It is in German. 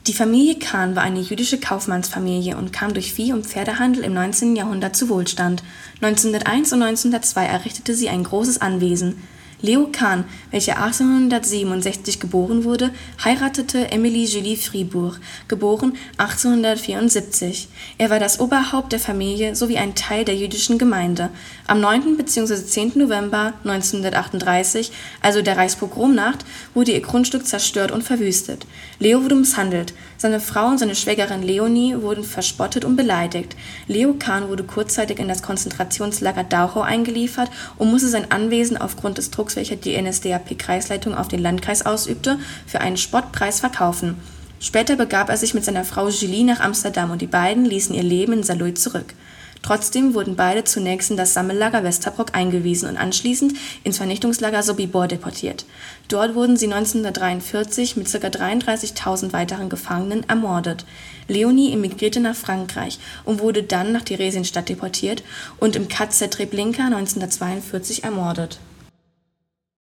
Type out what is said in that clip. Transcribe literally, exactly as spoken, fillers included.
Die Familie Kahn war eine jüdische Kaufmannsfamilie und kam durch Vieh- und Pferdehandel im neunzehnten Jahrhundert zu Wohlstand. neunzehnhunderteins und neunzehnhundertzwei errichtete sie ein großes Anwesen. Leo Kahn, welcher achtzehnhundertsiebenundsechzig geboren wurde, heiratete Emilie Julie Fribourg, geboren achtzehnhundertvierundsiebzig. Er war das Oberhaupt der Familie sowie ein Teil der jüdischen Gemeinde. Am neunten bzw. zehnten November neunzehnhundertachtunddreißig, also der Reichspogromnacht, wurde ihr Grundstück zerstört und verwüstet. Leo wurde misshandelt. Seine Frau und seine Schwägerin Leonie wurden verspottet und beleidigt. Leo Kahn wurde kurzzeitig in das Konzentrationslager Dachau eingeliefert und musste sein Anwesen aufgrund des Drucks, welcher die N S D A P-Kreisleitung auf den Landkreis ausübte, für einen Spottpreis verkaufen. Später begab er sich mit seiner Frau Julie nach Amsterdam und die beiden ließen ihr Leben in Saarlouis zurück. Trotzdem wurden beide zunächst in das Sammellager Westerbork eingewiesen und anschließend ins Vernichtungslager Sobibor deportiert. Dort wurden sie neunzehnhundertdreiundvierzig mit ca. dreiunddreißigtausend weiteren Gefangenen ermordet. Leonie emigrierte nach Frankreich und wurde dann nach Theresienstadt deportiert und im K Z Treblinka neunzehnhundertzweiundvierzig ermordet.